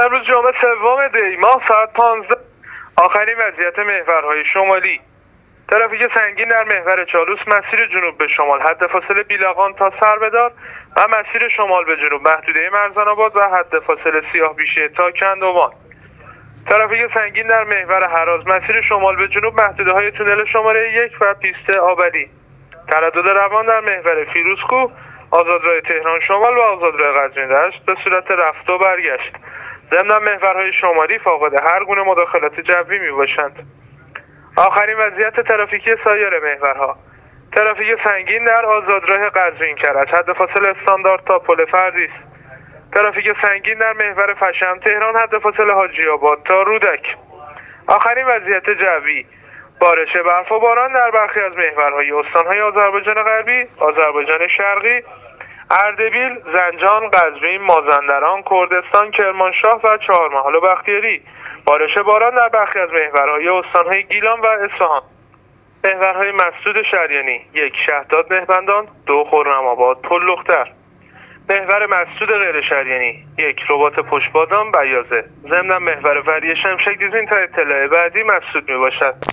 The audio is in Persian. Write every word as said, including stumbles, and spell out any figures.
امروز جمعه سوم دی ماه ساعت پانزده. آخرین وضعیت محورهای شمالی. ترافیک سنگین در محور چالوس مسیر جنوب به شمال حد فاصله بیلقان تا سربدار و مسیر شمال به جنوب محدوده مرزان آباد و حد فاصله سیاه بیشه تا کندوان. ترافیک سنگین در محور هراز مسیر شمال به جنوب محدوده های تونل شماره یک و پیست آبدی. تردد روان در محور فیروزکوه، آزادراه تهران شمال و آزادراه قزوین دشت به صورت رفت و برگشت. ضمن محورهای شمالی فاقد هر گونه مداخلات جوی می باشند. آخرین وضعیت ترافیکی سایر محورها. ترافیک سنگین در آزادراه قزوین کرج حد فاصله استاندارد تا پل فردیس. ترافیک سنگین در محور فشم تهران حد فاصله حاجی آباد تا رودک. آخرین وضعیت جوی. بارش برف و باران در برخی از محورهای استانهای آذربایجان غربی، آذربایجان شرقی، اردبیل، زنجان، قزوین، مازندران، کردستان، کرمانشاه و چهارمحال و بختیاری. بارش باران در برخی از محورهای استانهای گیلان و اصفهان. محورهای مسدود شریانی: یک شهداد مهبندان، دو خرم‌آباد پل لختر. محور مسدود غیر شریانی: یک رباط پشت بادام بیازه. ضمن محور وری شمشک دیزین تا اطلاع بعدی مسدود می باشد.